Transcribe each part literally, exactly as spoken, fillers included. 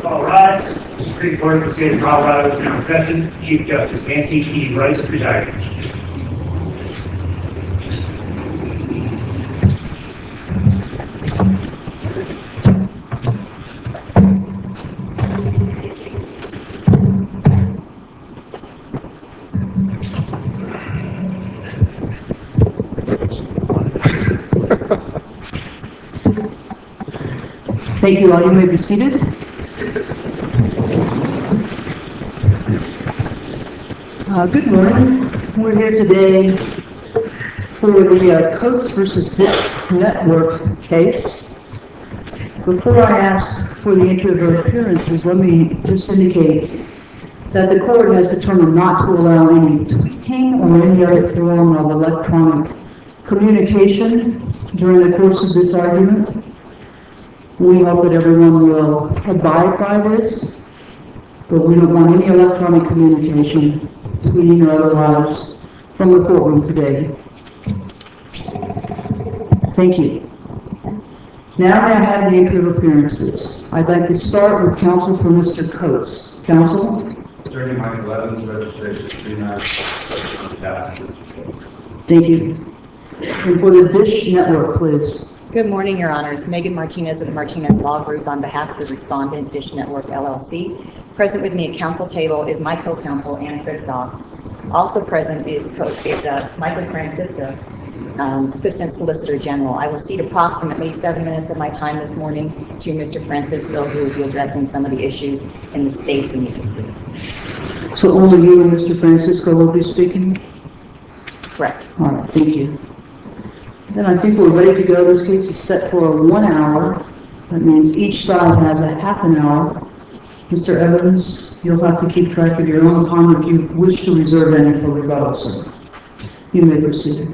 All rise. The Supreme Court of the State of Colorado is now in session. Chief Justice Nancy E. Rice presiding. Thank you all. You may be seated. Uh, good morning. We're here today for the uh, Coates versus Dish Network case. Before I ask for the entry of her appearances, let me just indicate that the court has determined not to allow any tweeting or any other form of electronic communication during the course of this argument. We hope that everyone will abide by this, but we don't want any electronic communication, tweeting or otherwise, from the courtroom today. Thank you. Now I have the entry of appearances. I'd like to start with counsel for Mister Coates. Counsel? Attorney Michael Evans, registration three nine on behalf of Mister Coates. Thank you. And for the Dish Network, please. Good morning, Your Honors. Megan Martinez of the Martinez Law Group on behalf of the respondent, Dish Network, L L C. Present with me at counsel table is my co-counsel, Ann Kristoff. Also present is, co is uh, Michael Francisco, um, Assistant Solicitor General. I will cede approximately seven minutes of my time this morning to Mister Francisco, who will be addressing some of the issues in the state's amicus brief. So only you and Mister Francisco will be speaking? Correct. All right, thank you. Then I think we're ready to go. This case is set for one hour. That means each side has a half an hour. Mister Evans, you'll have to keep track of your own time if you wish to reserve any for rebuttal, sir. You may proceed.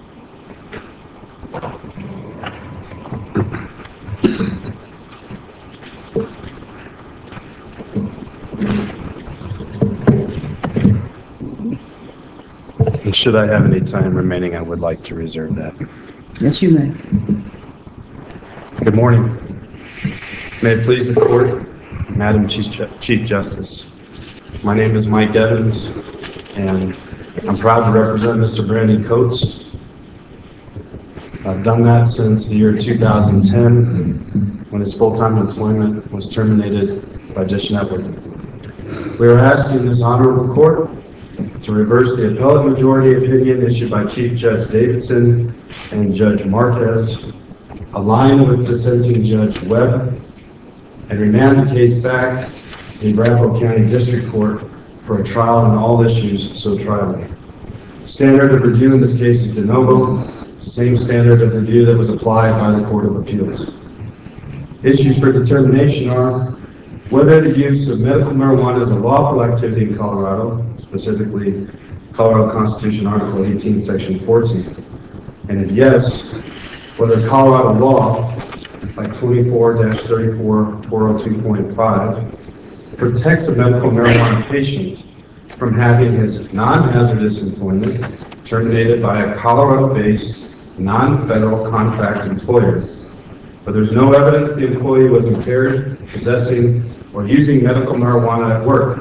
And should I have any time remaining, I would like to reserve that. Yes, you may. Good morning. May it please the court, Madam Chief, Chief Justice. My name is Mike Evans, and I'm proud to represent Mister Brandon Coates. I've done that since the year two thousand ten, when his full-time employment was terminated by Dish Network. We are asking this honorable court to reverse the appellate majority opinion issued by Chief Judge Davidson and Judge Marquez, align with dissenting Judge Webb, and remand the case back to the Bradford County District Court for a trial on all issues so triable. The standard of review in this case is de novo. It's the same standard of review that was applied by the Court of Appeals. Issues for determination are whether the use of medical marijuana is a lawful activity in Colorado, specifically Colorado Constitution Article eighteen, Section fourteen. And if yes, whether Colorado law, like twenty-four dash thirty-four four oh two point five, protects a medical marijuana patient from having his non-hazardous employment terminated by a Colorado-based non-federal contract employer. But there's no evidence the employee was impaired, possessing, or using medical marijuana at work.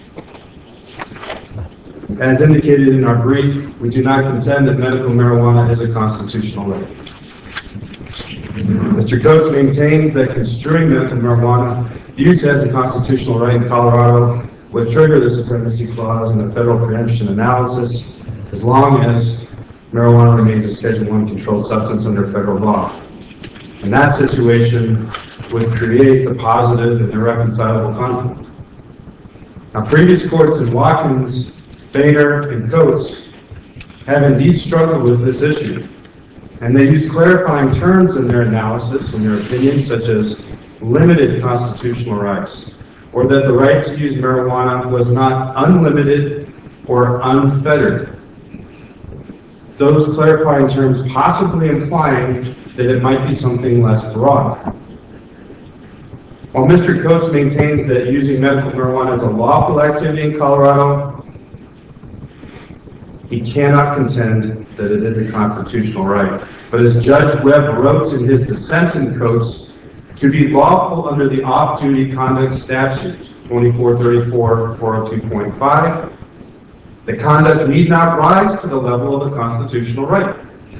As indicated in our brief, we do not contend that medical marijuana is a constitutional right. Mister Coates maintains that construing medical marijuana use as a constitutional right in Colorado would trigger the supremacy clause in the federal preemption analysis as long as marijuana remains a Schedule one controlled substance under federal law. And that situation would create a positive and irreconcilable conflict. Now, previous courts in Watkins, Boehner, and Coates have indeed struggled with this issue, and they use clarifying terms in their analysis and their opinions, such as limited constitutional rights, or that the right to use marijuana was not unlimited or unfettered. Those clarifying terms possibly implying that it might be something less broad. While Mister Coates maintains that using medical marijuana is a lawful activity in Colorado, he cannot contend that it is a constitutional right. But as Judge Webb wrote in his dissent in Coates, To be lawful under the off-duty conduct statute, twenty-four thirty-four four oh two point five, the conduct need not rise to the level of a constitutional right.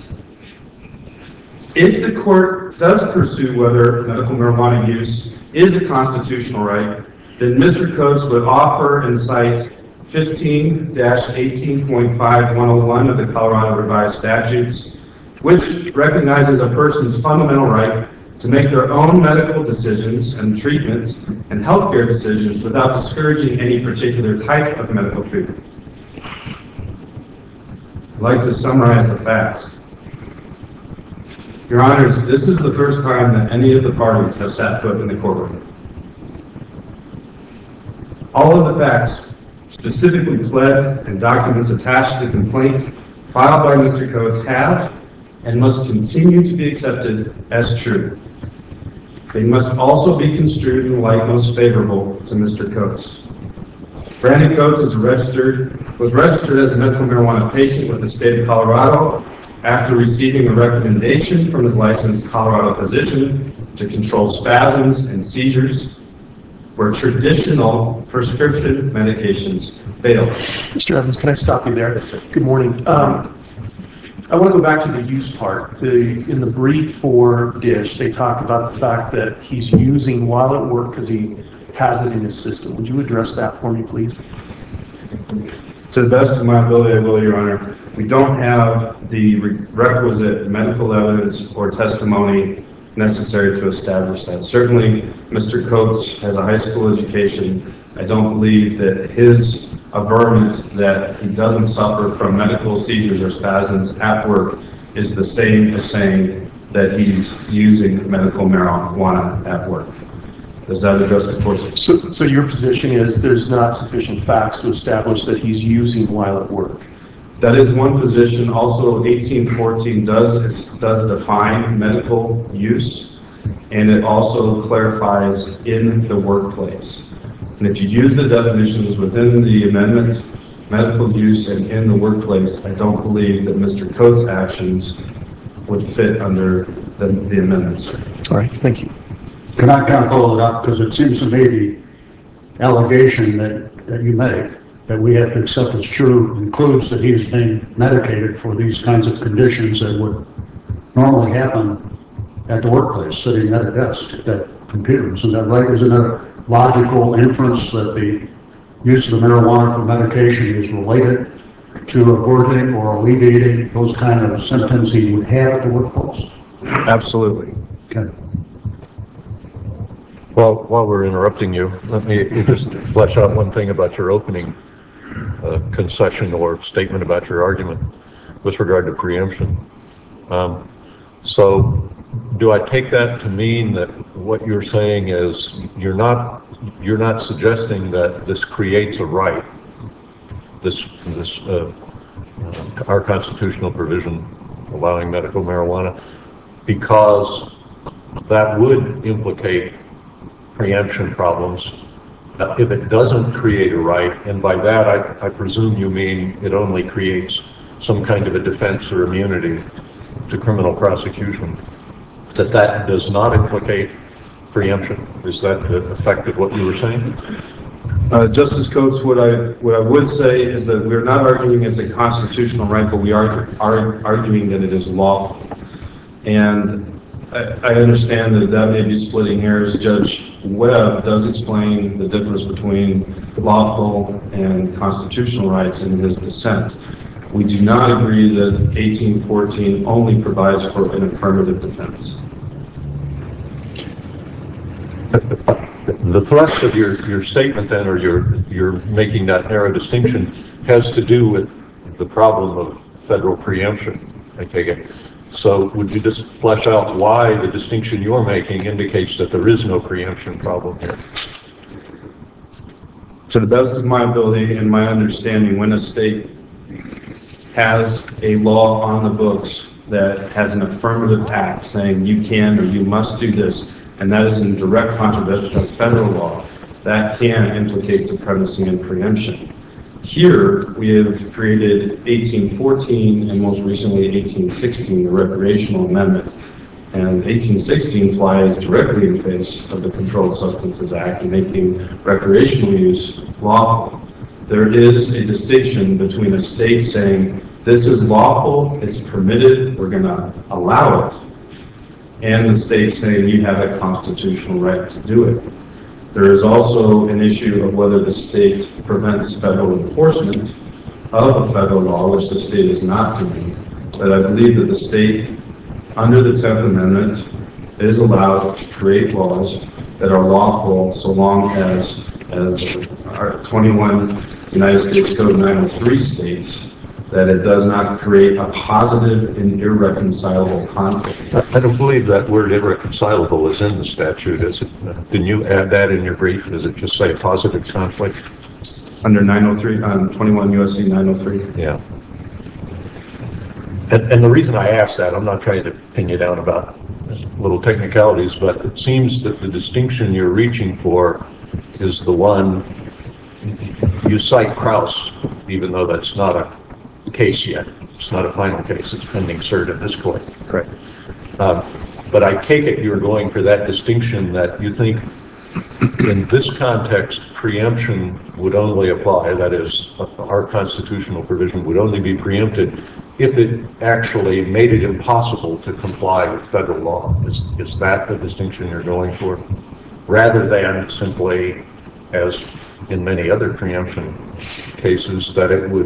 If the court does pursue whether medical marijuana use is a constitutional right, then Mister Coates would offer and cite fifteen eighteen point five one oh one of the Colorado Revised Statutes, which recognizes a person's fundamental right to make their own medical decisions and treatments and healthcare decisions without discouraging any particular type of medical treatment. I'd like to summarize the facts. Your Honors, this is the first time that any of the parties have sat foot in the courtroom. All of the facts specifically pled and documents attached to the complaint filed by Mister Coates have and must continue to be accepted as true. They must also be construed in the light most favorable to Mister Coates. Brandon Coates is registered, was registered as a medical marijuana patient with the state of Colorado after receiving a recommendation from his licensed Colorado physician to control spasms and seizures where traditional prescription medications fail. Mister Evans, can I stop you there? Good morning. Um, I want to go back to the use part. The, in the brief for Dish, they talk about the fact that he's using while at work because he has it in his system. Would you address that for me, please? To the best of my ability, I will, Your Honor. We don't have the requisite medical evidence or testimony necessary to establish that. Certainly, Mister Coates has a high school education. I don't believe that his averment that he doesn't suffer from medical seizures or spasms at work is the same as saying that he's using medical marijuana at work. Does that address the court's? So, so your position is there's not sufficient facts to establish that he's using while at work? That is one position. Also, eighteen fourteen does, does define medical use, and it also clarifies in the workplace. And if you use the definitions within the amendment, medical use and in the workplace, I don't believe that Mister Coates' actions would fit under the, the amendments. All right, thank you. Can I kind of follow it up? Because it seems to me the allegation that, that you make that we have to accept as true includes that he's being medicated for these kinds of conditions that would normally happen at the workplace, sitting at a desk at that computer. Isn't that right? Isn't that a logical inference that the use of the marijuana for medication is related to averting or alleviating those kind of symptoms he would have at the workplace? Absolutely. Okay. Well, while we're interrupting you, let me just flesh out one thing about your opening uh, concession or statement about your argument with regard to preemption. Um, so do I take that to mean that what you're saying is you're not you're not suggesting that this creates a right, this this uh, uh, our constitutional provision allowing medical marijuana, because that would implicate preemption problems uh, if it doesn't create a right, and by that I, I presume you mean it only creates some kind of a defense or immunity to criminal prosecution, that that does not implicate preemption. Is that the effect of what you were saying? Uh, Justice Coates, what I what I would say is that we're not arguing it's a constitutional right, but we are, are arguing that it is lawful. And I, I understand that that may be splitting hairs. Judge Webb does explain the difference between lawful and constitutional rights in his dissent. We do not agree that eighteen fourteen only provides for an affirmative defense. The thrust of your, your statement then, or your, you're making that narrow distinction, has to do with the problem of federal preemption, I take it. So would you just flesh out why the distinction you're making indicates that there is no preemption problem here? To the best of my ability and my understanding, when a state has a law on the books that has an affirmative act saying you can or you must do this, and that is in direct contravention of federal law, that can implicate supremacy and preemption. Here, we have created eighteen fourteen and most recently eighteen sixteen, the recreational amendment, And eighteen sixteen flies directly in the face of the Controlled Substances Act, making recreational use lawful. There is a distinction between a state saying, this is lawful, it's permitted, we're going to allow it, and the state saying you have a constitutional right to do it. There is also an issue of whether the state prevents federal enforcement of a federal law, which the state is not doing. But I believe that the state, under the tenth Amendment, is allowed to create laws that are lawful so long as, as our twenty-one United States Code nine oh three states, that it does not create a positive and irreconcilable conflict. I don't believe that word irreconcilable is in the statute, is it? Didn't you add that in your brief? Does it just say positive conflict? Under nine oh three, um, twenty-one U S C nine oh three? Yeah. And, and the reason I ask that, I'm not trying to pin you down about little technicalities, but it seems that the distinction you're reaching for is the one, you cite Krauss, even though that's not a case yet. It's not a final case. It's pending cert in this court. Correct. Uh, but I take it you're going for that distinction that you think in this context, preemption would only apply, that is, our constitutional provision would only be preempted if it actually made it impossible to comply with federal law. Is, is that the distinction you're going for? Rather than simply, as in many other preemption cases, that it would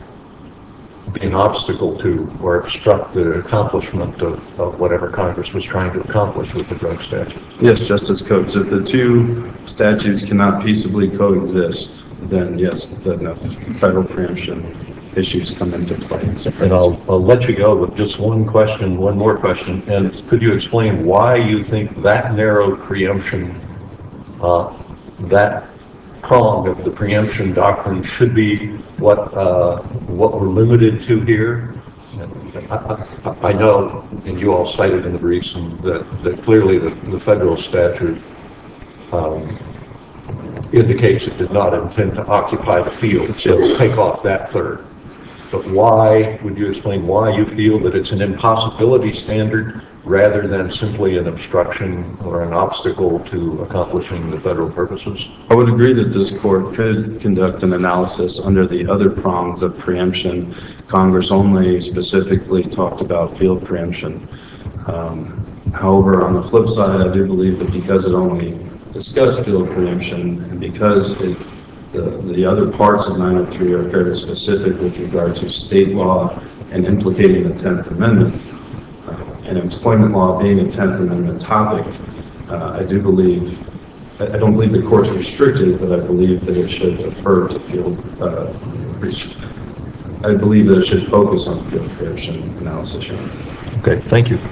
be an obstacle to or obstruct the accomplishment of, of whatever Congress was trying to accomplish with the drug statute. Yes, Justice Coates, if the two statutes cannot peaceably coexist, then yes, then the federal preemption issues come into play. And I'll, I'll let you go with just one question, one more question, and could you explain why you think that narrow preemption, uh, that prong of the preemption doctrine should be what uh, what we're limited to here? I, I, I know, and you all cited in the briefs, and that, that clearly the, the federal statute um, indicates it did not intend to occupy the field, so take off that third. But why, would you explain why you feel that it's an impossibility standard rather than simply an obstruction or an obstacle to accomplishing the federal purposes? I would agree that this court could conduct an analysis under the other prongs of preemption. Congress only specifically talked about field preemption. Um, however, on the flip side, I do believe that because it only discussed field preemption and because it The, the other parts of nine oh three are fairly specific with regard to state law and implicating the tenth Amendment, uh, and employment law being a tenth Amendment topic. Uh, I do believe, I, I don't believe the court's restricted, but I believe that it should defer to field, uh, I believe that it should focus on field preemption analysis. Okay, thank you.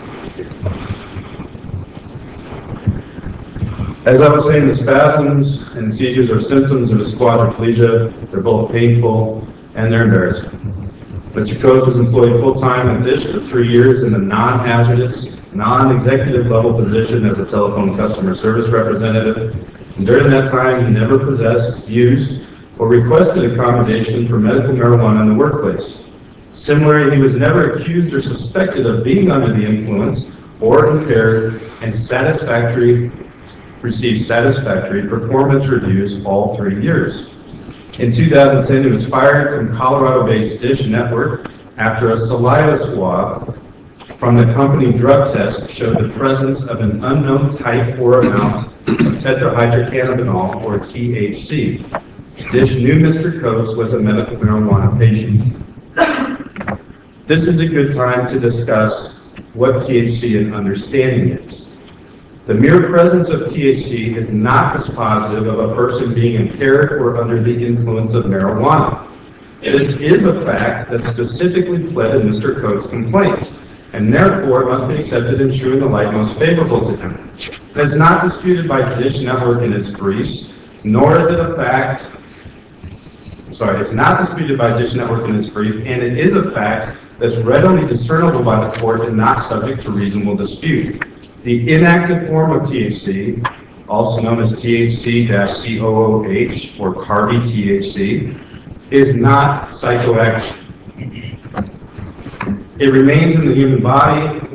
As I was saying, the spasms and seizures are symptoms of a quadriplegia. They're both painful and they're embarrassing. Mister Coates was employed full-time at DISH for three years in a non-hazardous, non-executive level position as a telephone customer service representative. And during that time, he never possessed, used, or requested accommodation for medical marijuana in the workplace. Similarly, he was never accused or suspected of being under the influence or impaired and satisfactory received satisfactory performance reviews all three years. In two thousand ten, he was fired from Colorado-based DISH Network after a saliva swab from the company drug test showed the presence of an unknown type or amount of tetrahydrocannabinol, or T H C. DISH knew Mister Coates was a medical marijuana patient. This is a good time to discuss what T H C and understanding is. The mere presence of T H C is not dispositive of a person being impaired or under the influence of marijuana. This is a fact that specifically pled in Mister Coates' complaint, and therefore must be accepted and true in the light most favorable to him. It is not disputed by DISH Network in its briefs, nor is it a fact, sorry, it's not disputed by DISH Network in its brief, and it is a fact that's readily discernible by the court and not subject to reasonable dispute. The inactive form of T H C, also known as T H C C O O H or CARBY T H C, is not psychoactive. It remains in the human body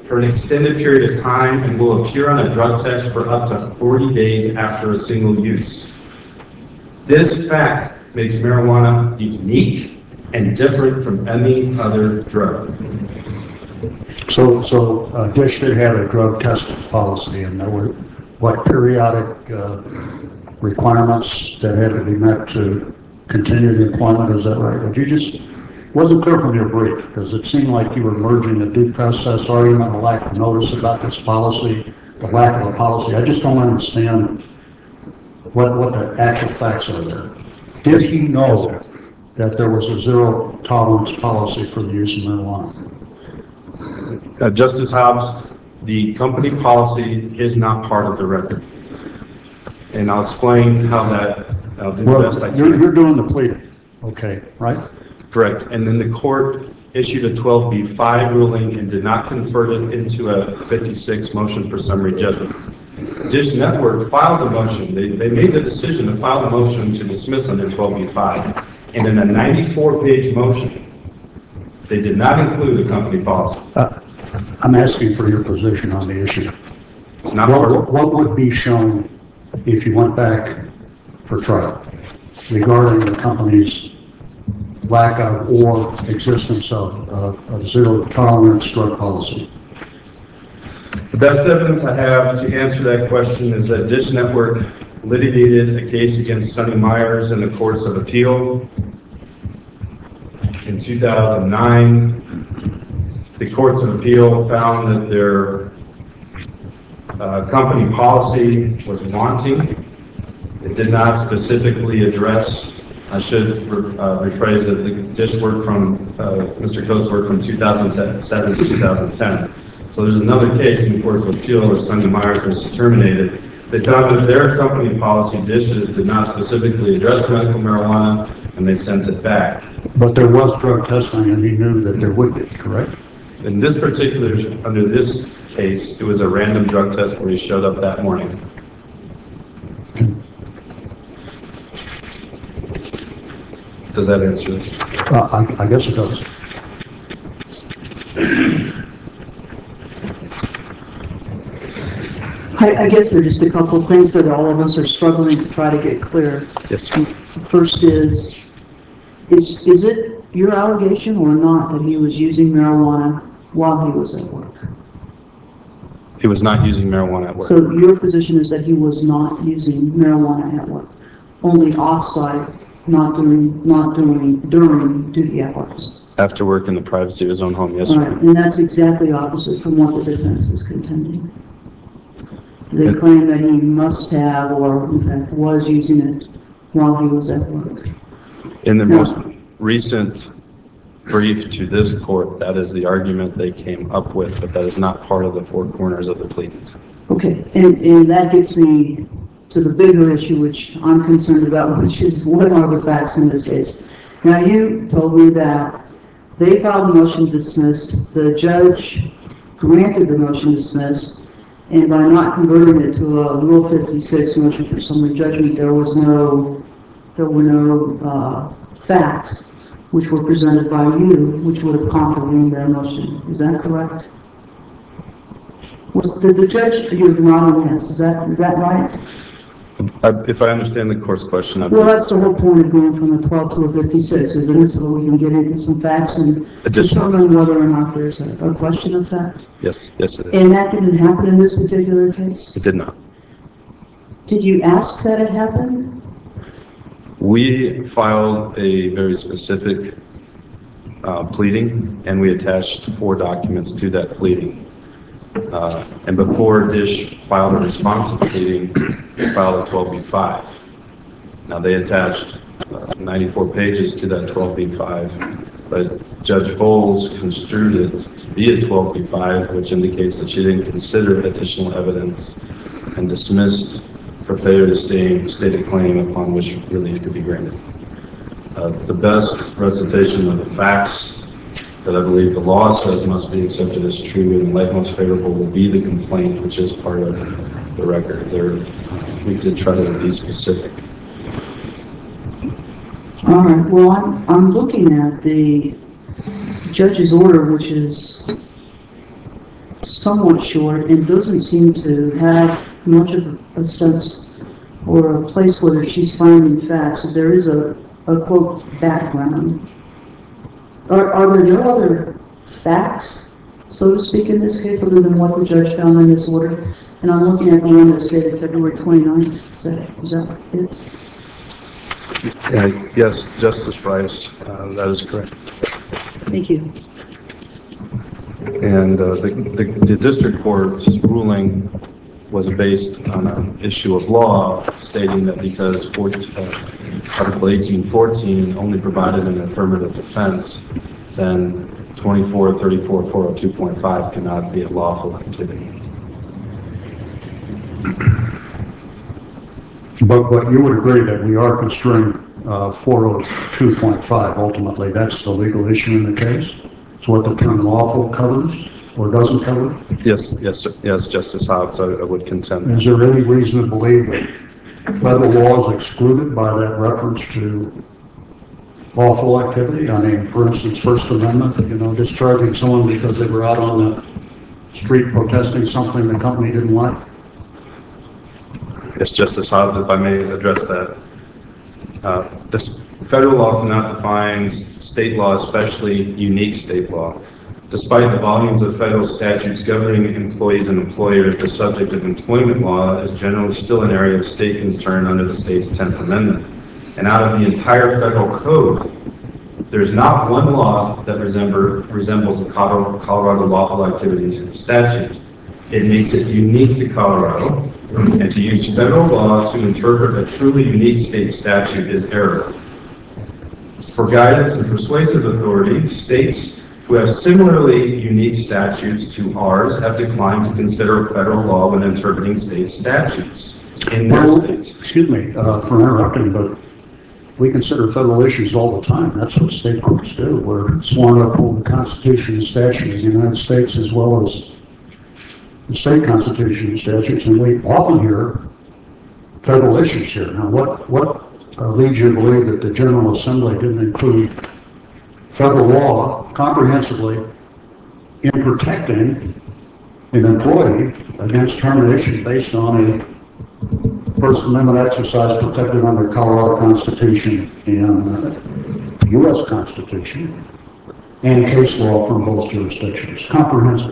for an extended period of time and will appear on a drug test for up to forty days after a single use. This fact makes marijuana unique and different from any other drug. So, so uh, Dish did have a drug test policy, and there were, what, periodic uh, requirements that had to be met to continue the employment, is that right? But you just, wasn't clear from your brief, because it seemed like you were merging the due process argument, the lack of notice about this policy, the lack of a policy. I just don't understand what, what the actual facts are there. Did he know that there was a zero tolerance policy for the use of marijuana? Uh, Justice Hobbs, the company policy is not part of the record. And I'll explain how that, I'll do the Well, best I you're, can. you're doing the pleading, okay, right? Correct. And then the court issued a twelve B five ruling and did not convert it into a fifty-six motion for summary judgment. Dish Network filed a motion. They, they made the decision to file a motion to dismiss under twelve B five. And in a ninety-four page motion, they did not include a company policy. Uh, I'm asking for your position on the issue. It's not part What, of what would be shown if you went back for trial regarding the company's lack of or existence of, of, of zero tolerance drug policy? The best evidence I have to answer that question is that Dish Network litigated a case against Sonny Myers in the courts of appeal in two thousand nine. The courts of appeal found that their uh, company policy was wanting. It did not specifically address, I should uh, rephrase that the Dish worked from, uh, Mister Coates worked from two thousand seven to two thousand ten. So there's another case in the courts of appeal where Sonny Myers was terminated. They found that their company policy, Dish's, did not specifically address medical marijuana, and they sent it back. But there was drug testing, and he knew that there would be, correct? In this particular, under this case, it was a random drug test where he showed up that morning. Does that answer this? Uh, I, I guess it does. I, I guess there are just a couple of things that all of us are struggling to try to get clear. Yes. The first is, is, is it your allegation or not that he was using marijuana while he was at work? He was not using marijuana at work. So your position is that he was not using marijuana at work, only off-site, not during, not during, during duty hours? After work in the privacy of his own home, yes, All sir. right, and that's exactly opposite from what the defense is contending. They claim that he must have, or in fact was using it while he was at work. In the No. most recent brief to this court, that is the argument they came up with, but that is not part of the four corners of the pleadings. Okay, and, and that gets me to the bigger issue, which I'm concerned about, which is what are the facts in this case? Now, you told me that they filed a motion to dismiss, the judge granted the motion to dismiss, and by not converting it to a Rule fifty-six motion for summary judgment, there was no, there were no uh, facts which were presented by you, which would have contravened their motion. Is that correct? Was, did the judge, you're nodding yes, is that, is that right? I, if I understand the court's question, I Well, believe that's the whole point of going from a twelve to a fifty-six, isn't it? So that we can get into some facts and Additional. determine whether or not there's a, a question of fact. yes, yes, it is. And that didn't happen in this particular case? It did not. Did you ask that it happen? We filed a very specific uh, pleading, and we attached four documents to that pleading. Uh, and before Dish filed a responsive pleading, we filed a twelve B five. Now, they attached uh, ninety-four pages to that twelve B five, but Judge Bowles construed it to be a twelve B five, which indicates that she didn't consider additional evidence and dismissed for failure to state, state a claim upon which relief could be granted. Uh, the best recitation of the facts that I believe the law says must be accepted as true and light most favorable will be the complaint, which is part of the record. There, we did try to be specific. All right, well, I'm, I'm looking at the judge's order, which is somewhat short and doesn't seem to have much of a sense or a place where she's finding facts. There is a, a quote, background. Are, are there no other facts, so to speak, in this case, other than what the judge found in this order? And I'm looking at the one that's dated February twenty-ninth. Is that, is that it? Uh, Yes, Justice Rice, uh, that is correct. Thank you. And uh, the, the, the district court's ruling was based on an issue of law stating that because fourteen, uh, Article eighteen fourteen only provided an affirmative defense, then twenty-four thirty-four four oh two point five cannot be a lawful activity. But, but you would agree that we are construing uh, four oh two point five ultimately. That's the legal issue in the case? It's what the term lawful covers or doesn't cover? Yes, yes, sir. Yes, Justice Hobbs, I, I would contend that. Is there any reason to believe that federal law is excluded by that reference to lawful activity? I mean, for instance, First Amendment, you know, discharging someone because they were out on the street protesting something the company didn't like? Yes, Justice Hobbs, if I may address that. Uh, this federal law cannot define state law, especially unique state law. Despite the volumes of federal statutes governing employees and employers, the subject of employment law is generally still an area of state concern under the state's tenth Amendment. And out of the entire federal code, there's not one law that resemble, resembles the Colorado, Colorado lawful activities statute. It makes it unique to Colorado, and to use federal law to interpret a truly unique state statute is error. For guidance and persuasive authority, states who have similarly unique statutes to ours have declined to consider federal law when interpreting state statutes in their Well, states. excuse me uh, for interrupting, but we consider federal issues all the time. That's what state courts do. We're sworn to uphold the Constitution and statutes of the United States as well as the state constitution and statutes, and we often hear federal issues here. Now, what, what uh, leads you to believe that the General Assembly didn't include federal law comprehensively in protecting an employee against termination based on a First Amendment exercise protected under Colorado Constitution and uh, U S Constitution and case law from both jurisdictions? Comprehensive.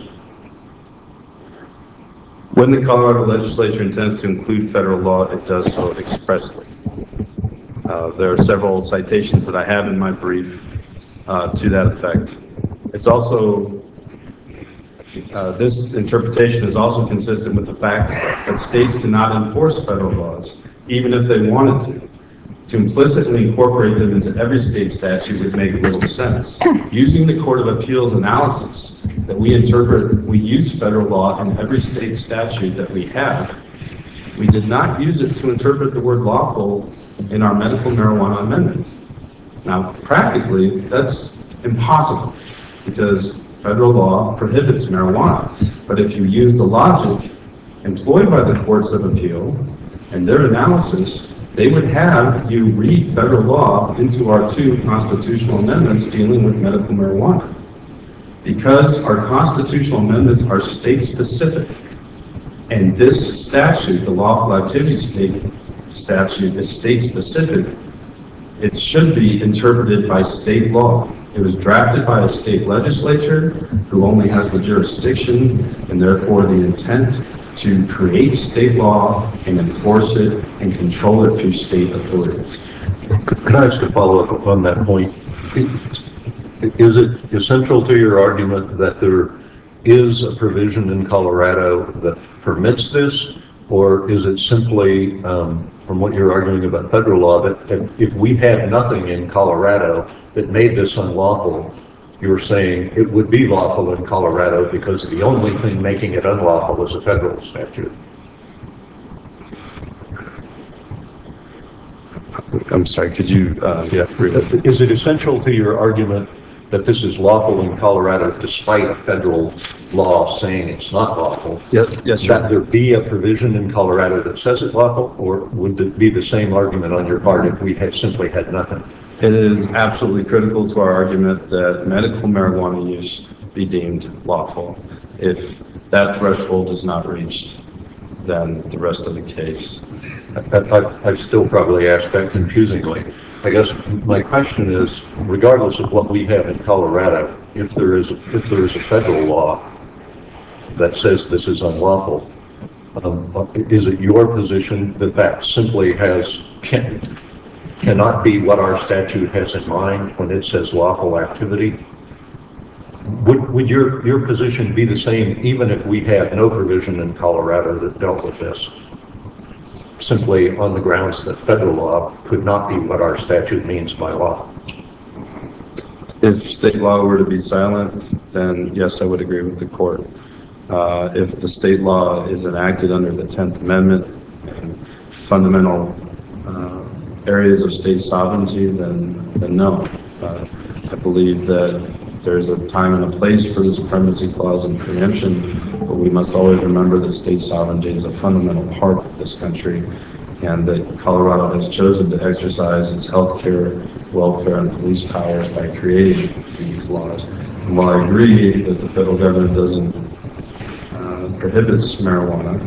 When the Colorado legislature intends to include federal law, it does so expressly. Uh, there are several citations that I have in my brief uh, to that effect. It's also, uh, this interpretation is also consistent with the fact that states cannot enforce federal laws, even if they wanted to. To implicitly incorporate them into every state statute would make little sense. Using the Court of Appeals analysis that we interpret, we use federal law in every state statute that we have. We did not use it to interpret the word lawful in our medical marijuana amendment. Now, practically, that's impossible because federal law prohibits marijuana. But if you use the logic employed by the courts of appeal and their analysis, they would have you read federal law into our two constitutional amendments dealing with medical marijuana. Because our constitutional amendments are state-specific, and this statute, the lawful activity state statute, is state-specific, it should be interpreted by state law. It was drafted by a state legislature who only has the jurisdiction and therefore the intent to create state law and enforce it and control it through state authorities. Could I ask a follow-up on that point? Is it essential to your argument that there is a provision in Colorado that permits this, or is it simply, um, from what you're arguing about federal law, that if, if we had nothing in Colorado that made this unlawful, you're saying it would be lawful in Colorado because the only thing making it unlawful is a federal statute? I'm sorry, could you, uh, yeah, read Is it essential to your argument that this is lawful in Colorado despite a federal law saying it's not lawful? Yes, yes, sir. That there be a provision in Colorado that says it's lawful, or would it be the same argument on your part if we had simply had nothing? It is absolutely critical to our argument that medical marijuana use be deemed lawful. If that threshold is not reached, then the rest of the case. I, I, I still probably ask that confusingly. I guess my question is, regardless of what we have in Colorado, if there is, if there is a federal law that says this is unlawful, um, is it your position that that simply has, can, cannot be what our statute has in mind when it says lawful activity? Would, would your, your position be the same even if we had no provision in Colorado that dealt with this? Simply on the grounds that federal law could not be what our statute means by law. If state law were to be silent, then yes, I would agree with the court. Uh, if the state law is enacted under the tenth Amendment and fundamental uh, areas of state sovereignty, then, then no. Uh, I believe that there's a time and a place for the supremacy clause and preemption, but we must always remember that state sovereignty is a fundamental part of this country, and that Colorado has chosen to exercise its healthcare, welfare, and police powers by creating these laws. And while I agree that the federal government doesn't uh, prohibits marijuana,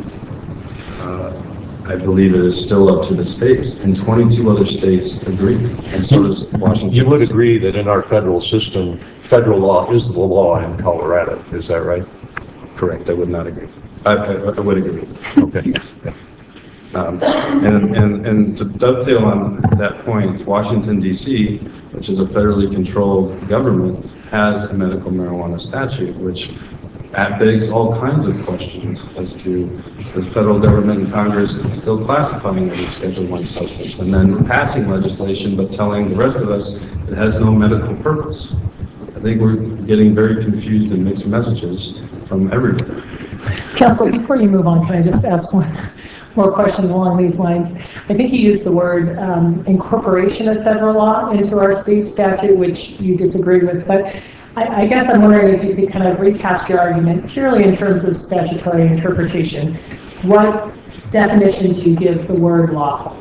uh, I believe it is still up to the states, and twenty-two other states agree, and so does Washington. You would agree that in our federal system, federal law is the law in Colorado, is that right? Correct, I would not agree. I, I, I would agree. Okay. Yes. Um, and, and, and to dovetail on that point, Washington, D C, which is a federally controlled government, has a medical marijuana statute, which that begs all kinds of questions as to the federal government and Congress still classifying it as Schedule One substance and then passing legislation but telling the rest of us it has no medical purpose. I think we're getting very confused and mixed messages from everywhere. Council, before you move on, can I just ask one more question along these lines? I think you used the word um, incorporation of federal law into our state statute, which you disagreed with, but I, I guess I'm wondering if you could kind of recast your argument purely in terms of statutory interpretation. What definition do you give the word lawful?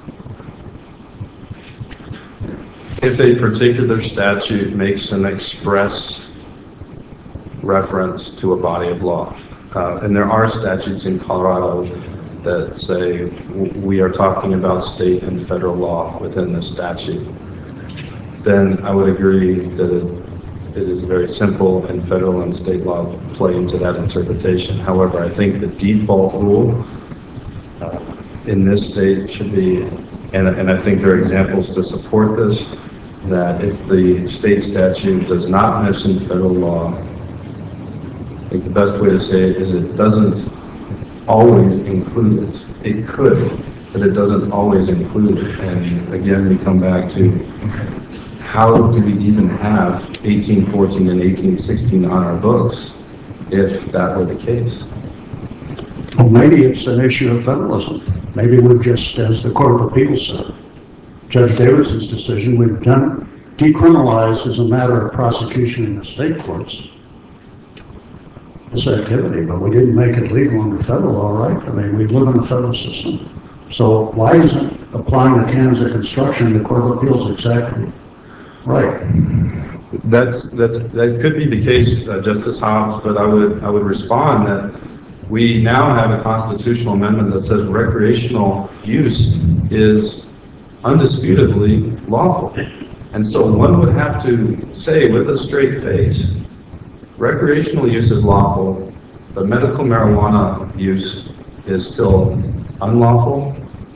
If a particular statute makes an express reference to a body of law, uh, and there are statutes in Colorado that say we are talking about state and federal law within this statute, then I would agree that it It is very simple, and federal and state law play into that interpretation. However, I think the default rule uh, in this state should be, and, and I think there are examples to support this, that if the state statute does not mention federal law, I think the best way to say it is it doesn't always include it. It could, but it doesn't always include it. And again, we come back to how do we even have eighteen fourteen and eighteen sixteen on our books if that were the case? Well, maybe it's an issue of federalism. Maybe we've just, as the Court of Appeals said, Judge Davidson's decision, we've done decriminalized as a matter of prosecution in the state courts this activity, but we didn't make it legal under federal law, right? I mean, we live in a federal system. So why isn't applying the canons of construction in the Court of Appeals exactly right? That's that. That could be the case, uh, Justice Hobbs. But I would I would respond that we now have a constitutional amendment that says recreational use is undisputably lawful, and so one would have to say with a straight face, recreational use is lawful, but medical marijuana use is still unlawful.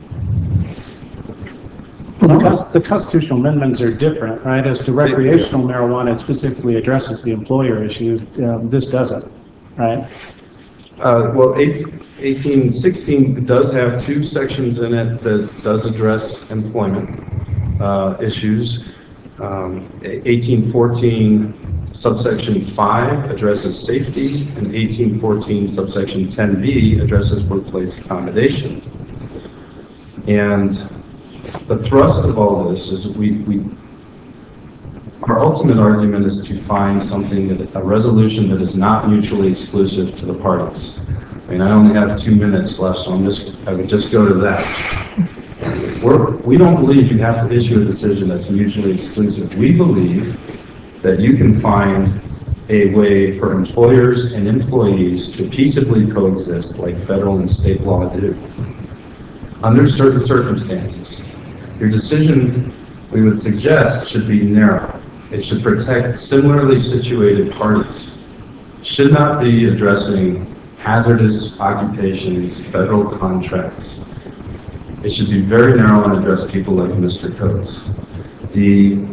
Well, the, cons- the constitutional amendments are different, right? As to recreational marijuana, it specifically addresses the employer issue. Um, this doesn't, right? Uh, well, eighteen sixteen does have two sections in it that does address employment uh, issues. Um, eighteen fourteen subsection five addresses safety, and eighteen fourteen subsection ten B addresses workplace accommodation. And the thrust of all this is we, we our ultimate argument is to find something, that a resolution that is not mutually exclusive to the parties. I mean, I only have two minutes left, so I'm just, I would just go to that. We're, we don't believe you have to issue a decision that's mutually exclusive. We believe that you can find a way for employers and employees to peaceably coexist like federal and state law do. Under certain circumstances, your decision, we would suggest, should be narrow. It should protect similarly situated parties. It should not be addressing hazardous occupations, federal contracts. It should be very narrow and address people like Mister Coates. The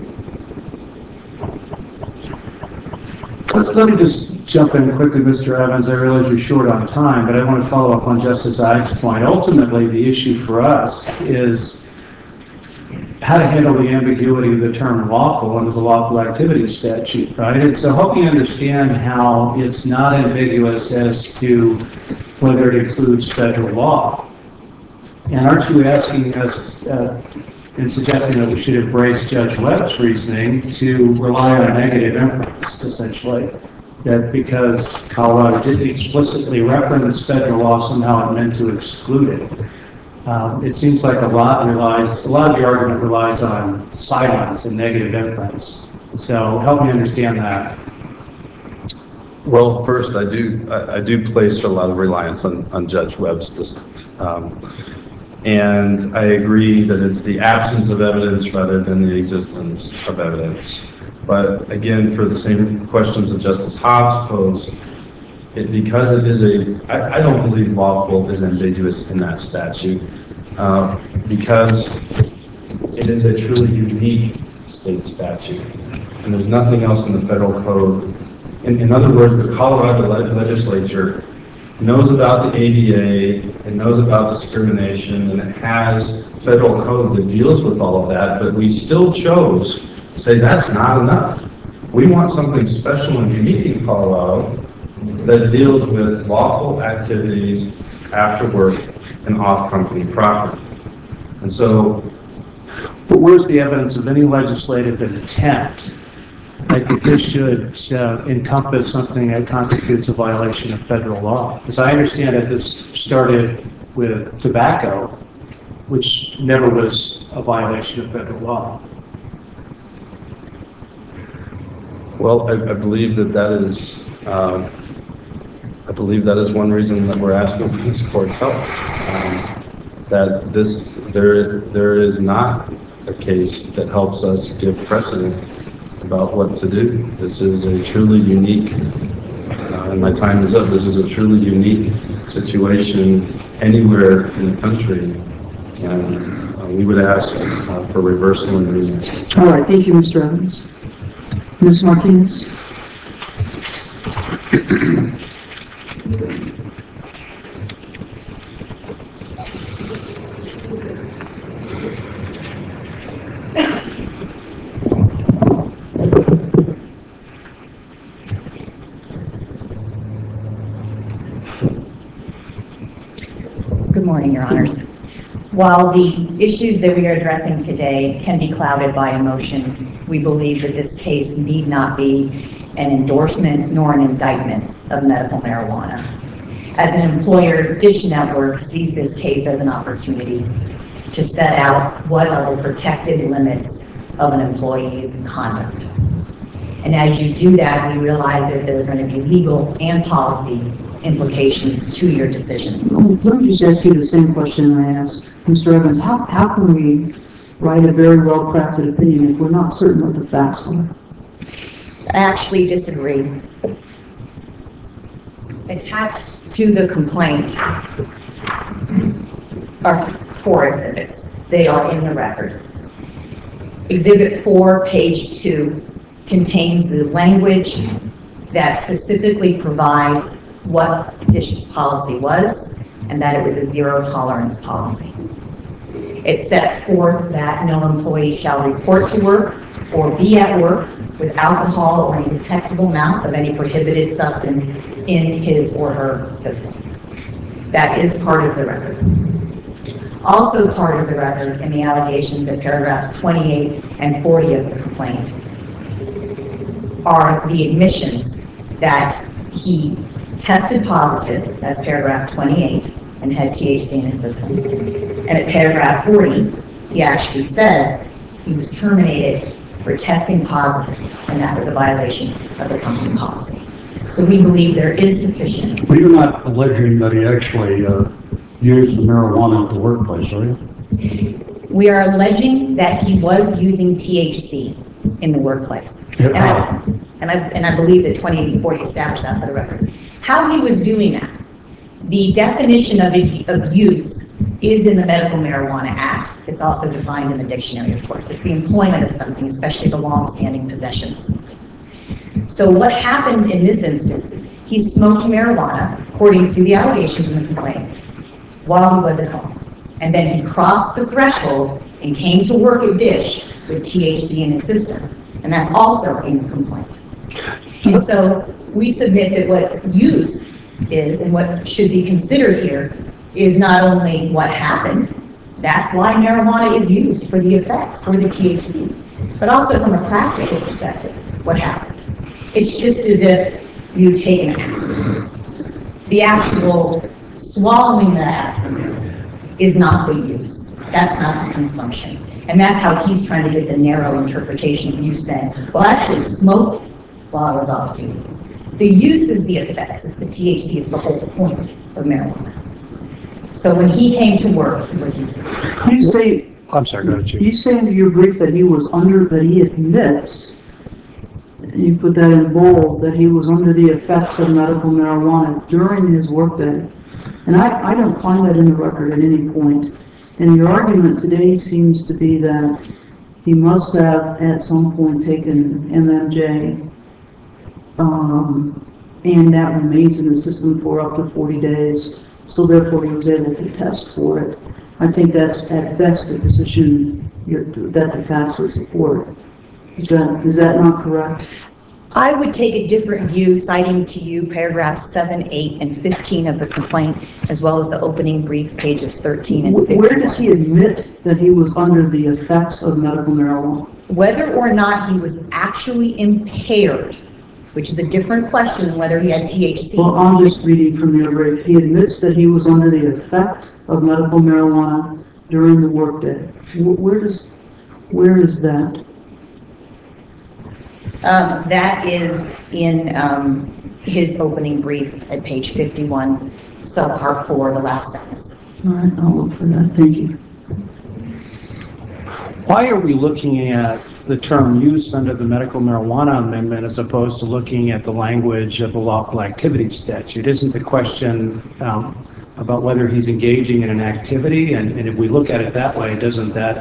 Let's, let me just jump in quickly, Mister Evans. I realize you're short on time, but I want to follow up on Justice Ike's point. Ultimately, the issue for us is how to handle the ambiguity of the term lawful under the lawful activity statute, right? And so help me understand how it's not ambiguous as to whether it includes federal law. And aren't you asking us, uh, in suggesting that we should embrace Judge Webb's reasoning to rely on a negative inference, essentially, that because Colorado didn't explicitly reference federal law, somehow it meant to exclude it? Um, it seems like a lot relies, a lot of the argument relies on silence and negative inference. So help me understand that. Well, first, I do I, I do place a lot of reliance on, on Judge Webb's dissent. Um, and I agree that it's the absence of evidence rather than the existence of evidence. But again, for the same questions that Justice Hobbs posed, it, because it is a, I, I don't believe lawful is ambiguous in that statute, uh, because it is a truly unique state statute. And there's nothing else in the federal code. In, in other words, the Colorado legislature knows about the A D A, it knows about discrimination, and it has federal code that deals with all of that, but we still chose to say that's not enough. We want something special and unique in Colorado that deals with lawful activities after work and off company property. And so, But where's the evidence of any legislative intent that this should uh, encompass something that constitutes a violation of federal law? As I understand it, this started with tobacco, which never was a violation of federal law. well, I, I believe that that is, um, I believe that is one reason that we're asking for this court's help. Um, that this, there, there is not a case that helps us give precedent about what to do. This is a truly unique, uh, and my time is up, this is a truly unique situation anywhere in the country. And uh, we would ask uh, for reversal and remand. All right, thank you, Mister Evans. Miz Martinez? Good morning, Your Honors. While the issues that we are addressing today can be clouded by emotion, we believe that this case need not be an endorsement nor an indictment of medical marijuana. As an employer, Dish Network sees this case as an opportunity to set out what are the protected limits of an employee's conduct. And as you do that, we realize that there are going to be legal and policy implications to your decisions. Let me just ask you the same question I asked Mister Evans. How, how can we write a very well-crafted opinion if we're not certain what the facts are? I actually disagree. Attached to the complaint are four exhibits. They are in the record. Exhibit four, page two, contains the language that specifically provides what Dish's policy was and that it was a zero tolerance policy. It sets forth that no employee shall report to work or be at work with alcohol or any detectable amount of any prohibited substance in his or her system. That is part of the record. Also part of the record in the allegations in paragraphs twenty-eight and forty of the complaint are the admissions that he tested positive, as paragraph twenty-eight, and had T H C in his system. And at paragraph forty, he actually says he was terminated for testing positive, and that was a violation of the company policy. So we believe there is sufficient. Well, you're not alleging that he actually uh, used the marijuana at the workplace, are you? We are alleging that he was using T H C in the workplace. Yeah. And I, and I, and I believe that twenty forty established that for the record. How he was doing that, the definition of, it, of use is in the Medical Marijuana Act. It's also defined in the dictionary, of course. It's the employment of something, especially the long-standing possessions. So what happened in this instance is he smoked marijuana, according to the allegations in the complaint, while he was at home. And then he crossed the threshold and came to work at Dish with T H C in his system. And that's also in the complaint. And so we submit that what use is and what should be considered here is not only what happened, that's why marijuana is used for the effects, for the T H C, but also from a practical perspective, what happened. It's just as if you take an acid. The actual swallowing that is not the use. That's not the consumption. And that's how he's trying to get the narrow interpretation of you saying, well, I actually smoked while I was off duty. The use is the effects. It's the T H C. It's the whole point of marijuana. So when he came to work, he was using it. You say, I'm sorry, go ahead, Chief. you say in your brief that he was under, that he admits, you put that in bold, that he was under the effects of medical marijuana during his workday. And I, I don't find that in the record at any point. And your argument today seems to be that he must have at some point taken M M J, um, and that remains in the system for up to forty days. So therefore he was able to test for it. I think that's at best the position you're, that the facts would support. Is that, is that not correct? I would take a different view, citing to you paragraphs seven, eight, and fifteen of the complaint, as well as the opening brief, pages thirteen and fifteen. Where does he admit that he was under the effects of medical marijuana? Whether or not he was actually impaired, which is a different question than whether he had T H C. Well, I'm just reading from your brief. He admits that he was under the effect of medical marijuana during the workday. Where does, where is that? Um, that is in um, his opening brief at page fifty-one, subpart four, the last sentence. All right, I'll look for that. Thank you. Why are we looking at the term use under the medical marijuana amendment as opposed to looking at the language of the lawful activity statute? Isn't the question um, about whether he's engaging in an activity? And, and if we look at it that way, doesn't that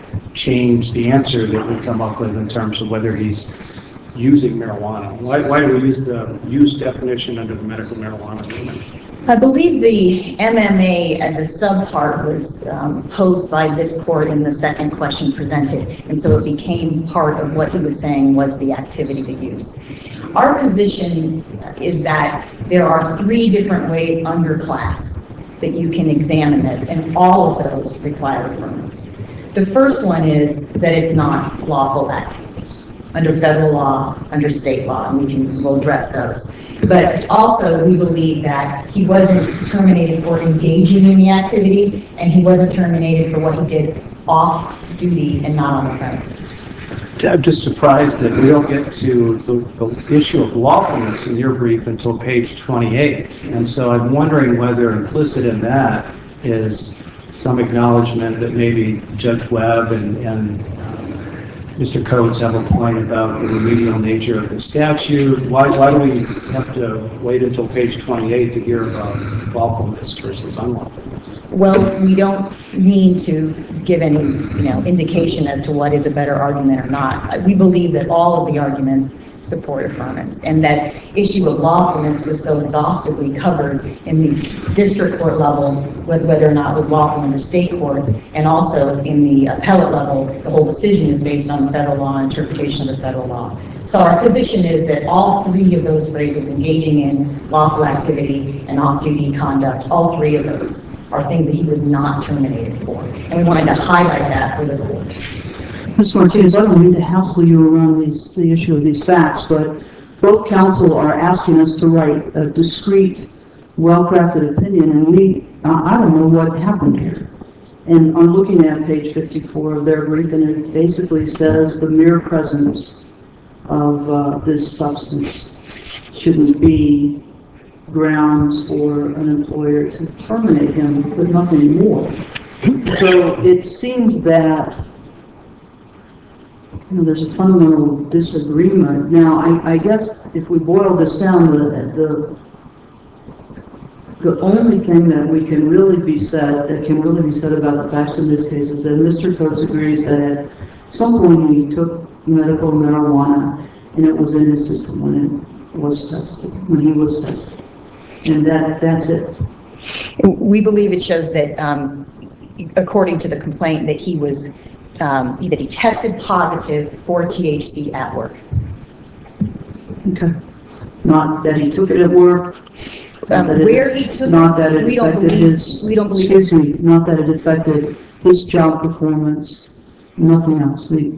change the answer that we come up with in terms of whether he's using marijuana? Why, why do we use the use definition under the medical marijuana amendment? I believe the M M A as a subpart was um, posed by this court in the second question presented, and so it became part of what he was saying was the activity, the use. Our position is that there are three different ways under class that you can examine this, and all of those require affirmance. The first one is that it's not lawful activity under federal law, under state law, and we can, we'll address those. But also, we believe that he wasn't terminated for engaging in the activity, and he wasn't terminated for what he did off duty and not on the premises. I'm just surprised that we don't get to the, the issue of lawfulness in your brief until page twenty-eight. And so I'm wondering whether implicit in that is some acknowledgement that maybe Judge Webb and, and Mister Coates have a point about the remedial nature of the statute. Why, why do we have to wait until page twenty-eight to hear about lawfulness versus unlawfulness? Well, we don't mean to give any, you know, indication as to what is a better argument or not. We believe that all of the arguments support affirmance, and that issue of lawfulness was so exhaustively covered in the district court level, with whether or not it was lawful under state court, and also in the appellate level, the whole decision is based on federal law and interpretation of the federal law. So our position is that all three of those phrases, engaging in lawful activity and off-duty conduct, all three of those are things that he was not terminated for. And we wanted to highlight that for the court. Miz Martinez, I don't mean to hassle you around these, the issue of these facts, but both counsel are asking us to write a discrete, well-crafted opinion, and we, uh, I don't know what happened here. And I'm looking at page fifty-four of their brief, and it basically says the mere presence of uh, this substance shouldn't be grounds for an employer to terminate him, but nothing more. So it seems that, you know, there's a fundamental disagreement. Now, I, I guess if we boil this down, the, the the only thing that we can really be said, that can really be said about the facts in this case is that Mister Coates agrees that at some point he took medical marijuana and it was in his system when it was tested, when he was tested. And that, that's it. We believe it shows that, um, according to the complaint, that he was, um, that he tested positive for T H C at work. Okay. Not that he took it at work. Um, Not that where it, he took not it, that it we don't affected believe, his, we don't believe. excuse me, not that it affected his job performance, nothing else. We,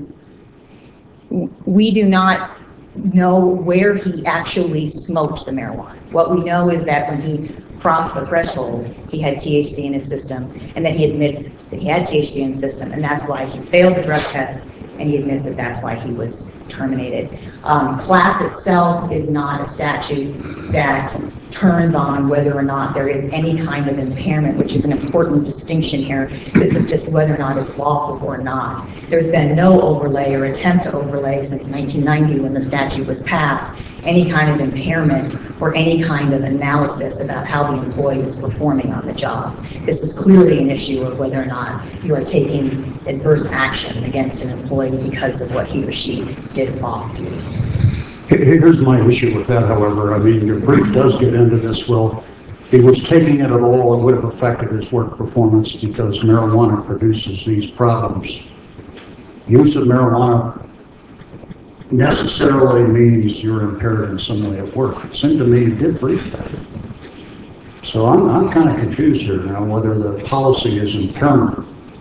We do not know where he actually smoked the marijuana. What we know is that when he crossed the threshold, he had T H C in his system, and that he admits that he had T H C in his system, and that's why he failed the drug test, and he admits that that's why he was terminated. Um, class itself is not a statute that turns on whether or not there is any kind of impairment, which is an important distinction here. This is just whether or not it's lawful or not. There's been no overlay or attempt to overlay since nineteen ninety when the statute was passed, any kind of impairment or any kind of analysis about how the employee is performing on the job. This is clearly an issue of whether or not you are taking adverse action against an employee because of what he or she did off duty. Here's my issue with that, however. I mean, your brief does get into this. Well, if he was taking it at all, it would have affected his work performance because marijuana produces these problems. Use of marijuana necessarily means you're impaired in some way at work. It seemed to me you did brief that. So I'm, I'm kind of confused here now whether the policy is impairment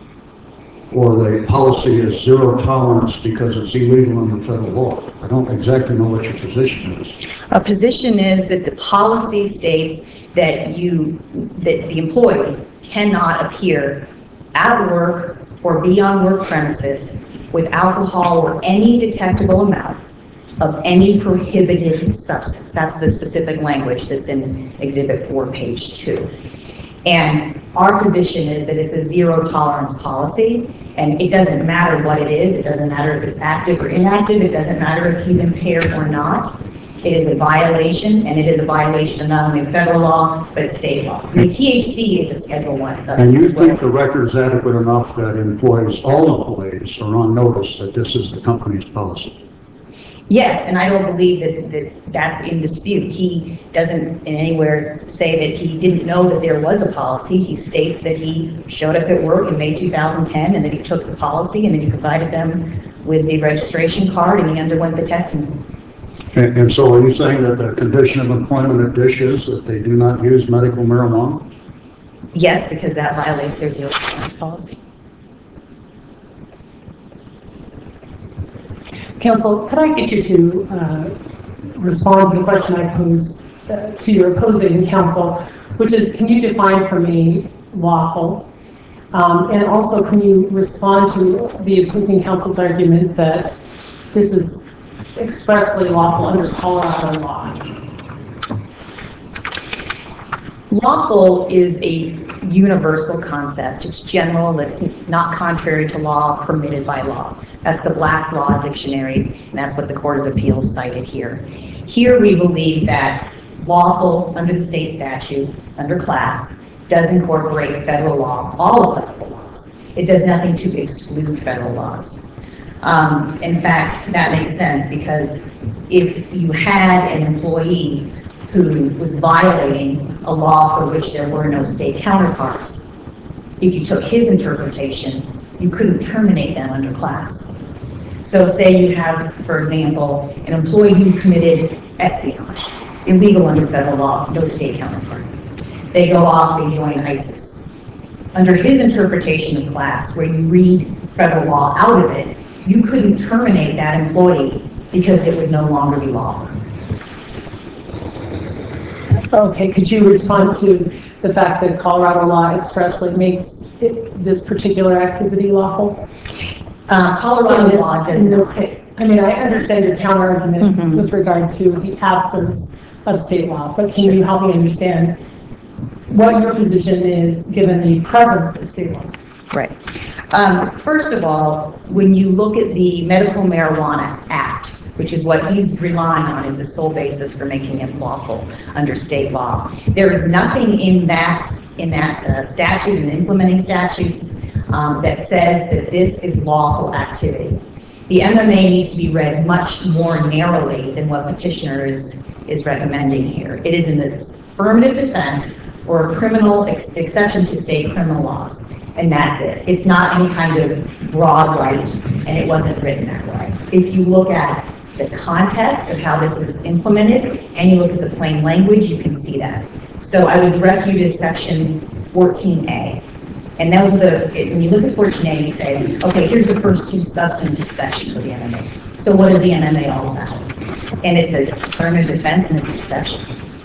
or the policy is zero tolerance because it's illegal under federal law. I don't exactly know what your position is. A position is that the policy states that you, that the employee cannot appear at work or be on work premises with alcohol or any detectable amount of any prohibited substance. That's the specific language that's in Exhibit four, page two. And our position is that it's a zero tolerance policy, and it doesn't matter what it is. It doesn't matter if it's active or inactive. It doesn't matter if he's impaired or not. It is a violation, and it is a violation of not only federal law, but state law. I mean, T H C is a Schedule One substance. And you as well think as- the record's adequate enough that employees, all employees, are on notice that this is the company's policy? Yes, and I don't believe that, that that's in dispute. He doesn't in anywhere say that he didn't know that there was a policy. He states that he showed up at work in May two thousand ten and that he took the policy and that he provided them with the registration card and he underwent the testing. And, and so are you saying that the condition of employment at DISH is that they do not use medical marijuana? Yes, because that violates their zero tolerance policy. Counsel, could I get you to uh, respond to the question I posed uh, to your opposing counsel, which is, can you define for me lawful? Um, and also, can you respond to the opposing counsel's argument that this is expressly lawful under Colorado law? Lawful is a universal concept. It's general. It's not contrary to law, permitted by law. That's the Black's Law Dictionary, and that's what the Court of Appeals cited here. Here we believe that lawful under the state statute, under class, does incorporate federal law, all of federal laws. It does nothing to exclude federal laws. Um, in fact, that makes sense because if you had an employee who was violating a law for which there were no state counterparts, if you took his interpretation, you couldn't terminate them under class. So say you have, for example, an employee who committed espionage, illegal under federal law, no state counterpart. They go off, they join ISIS. Under his interpretation of class, where you read federal law out of it, you couldn't terminate that employee because it would no longer be lawful. Okay, could you respond to the fact that Colorado law expressly makes it, this particular activity lawful? Um, Colorado In this- law does In this not. case, I mean, I understand your counter argument Mhm. with regard to the absence of state law, but can you help me understand what your position is given the presence of state law? Right. Um, first of all, when you look at the Medical Marijuana Act, which is what he's relying on as the sole basis for making it lawful under state law, there is nothing in that, in that uh, statute and implementing statutes um, that says that this is lawful activity. The M M A needs to be read much more narrowly than what petitioner is, is recommending here. It is an affirmative defense or a criminal ex exception to state criminal laws, and that's it. It's not any kind of broad right, and it wasn't written that way. If you look at the context of how this is implemented, and you look at the plain language, you can see that. So I would direct you to section fourteen A. And those are the, when you look at fourteen A, you say, okay, here's the first two substantive sections of the M M A. So what is the M M A all about? And it's a affirmative defense and it's an exception.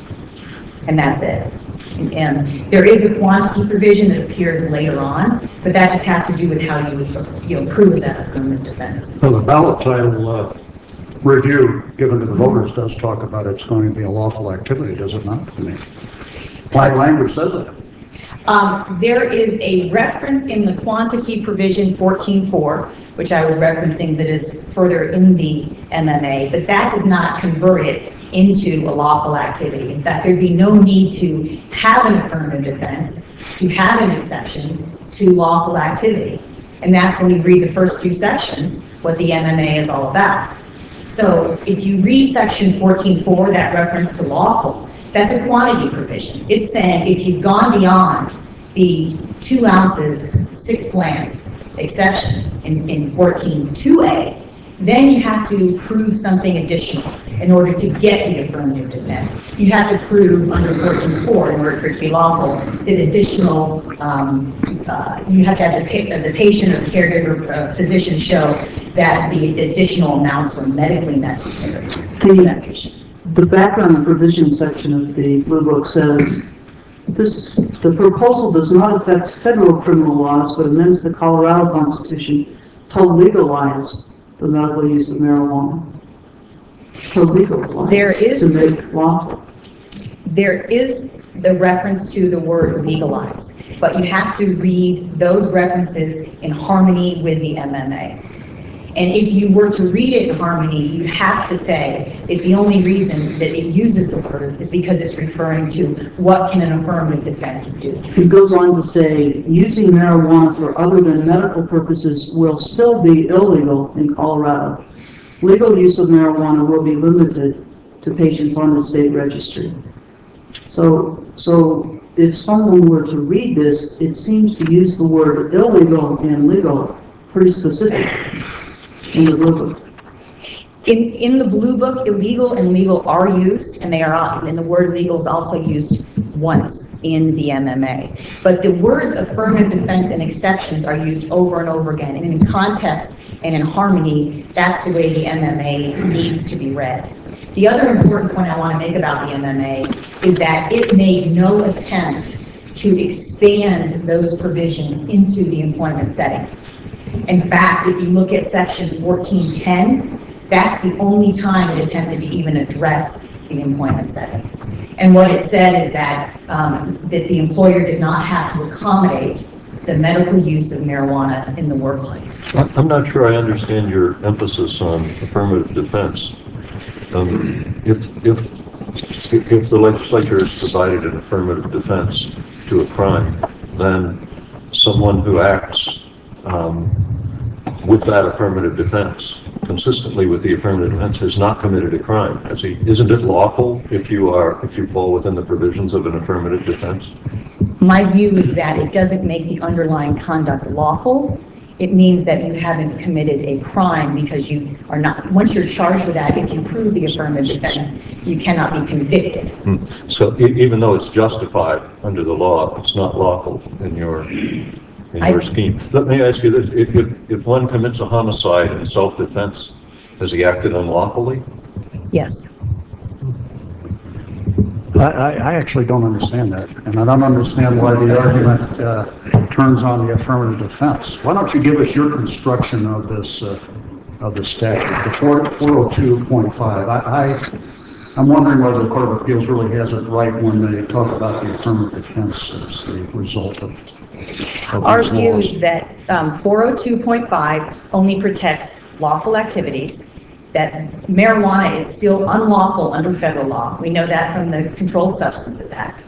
And that's it. And, and there is a quantity provision that appears later on, but that just has to do with how you, you know, prove that affirmative defense. Well, the ballot title uh, review given to the voters does talk about it's going to be a lawful activity, does it not? I mean, plain language says it. Um, there is a reference in the quantity provision fourteen four, which I was referencing, that is further in the M M A, but that does not convert it into a lawful activity. In fact, there'd be no need to have an affirmative defense, to have an exception to lawful activity. And that's when you read the first two sections, what the M M A is all about. So if you read section fourteen four, that reference to lawful, that's a quantity provision. It's saying if you've gone beyond the two ounces, six plants exception in, in fourteen two A, then you have to prove something additional in order to get the affirmative defense. You have to prove under fourteen four, in order for it to be lawful, that additional, um, uh, you have to have the, pa the patient or caregiver uh, physician show that the additional amounts were medically necessary for that patient. The background and provision section of the Blue Book says, this, the proposal does not affect federal criminal laws, but amends the Colorado Constitution to legalize the medical use of marijuana. To legalize. There is- To make lawful. There is the reference to the word legalize, but you have to read those references in harmony with the M M A. And if you were to read it in harmony, you have to say that the only reason that it uses the words is because it's referring to what can an affirmative defense do. It goes on to say, using marijuana for other than medical purposes will still be illegal in Colorado. Legal use of marijuana will be limited to patients on the state registry. So, so if someone were to read this, it seems to use the word illegal and legal pretty specific in the Blue Book. In, in the Blue Book, illegal and legal are used, and they are not, and the word legal is also used once in the M M A. But the words affirmative defense and exceptions are used over and over again, and in context and in harmony, that's the way the M M A needs to be read. The other important point I want to make about the M M A is that it made no attempt to expand those provisions into the employment setting. In fact, if you look at section fourteen ten, that's the only time it attempted to even address the employment setting. And what it said is that, um, that the employer did not have to accommodate the medical use of marijuana in the workplace. I'm not sure I understand your emphasis on affirmative defense. Um, if, if, if the legislature has provided an affirmative defense to a crime, then someone who acts um, with that affirmative defense, consistently with the affirmative defense, has not committed a crime. Has he? Isn't it lawful if you are, if you fall within the provisions of an affirmative defense? My view is that it doesn't make the underlying conduct lawful. It means that you haven't committed a crime because you are not, once you're charged with that, if you prove the affirmative defense, you cannot be convicted. Hmm. So e even though it's justified under the law, it's not lawful in your, in your I, scheme. Let me ask you this, if, if, if one commits a homicide in self-defense, has he acted unlawfully? yes. I, I I actually don't understand that, and I don't understand why the argument uh, turns on the affirmative defense. Why don't you give us your construction of this, uh, of the statute, the four oh two point five? I, I, I'm wondering whether the Court of Appeals really has it right when they talk about the affirmative defense as the result of, of Our these view laws. is that um, four oh two point five only protects lawful activities, that marijuana is still unlawful under federal law. We know that from the Controlled Substances Act.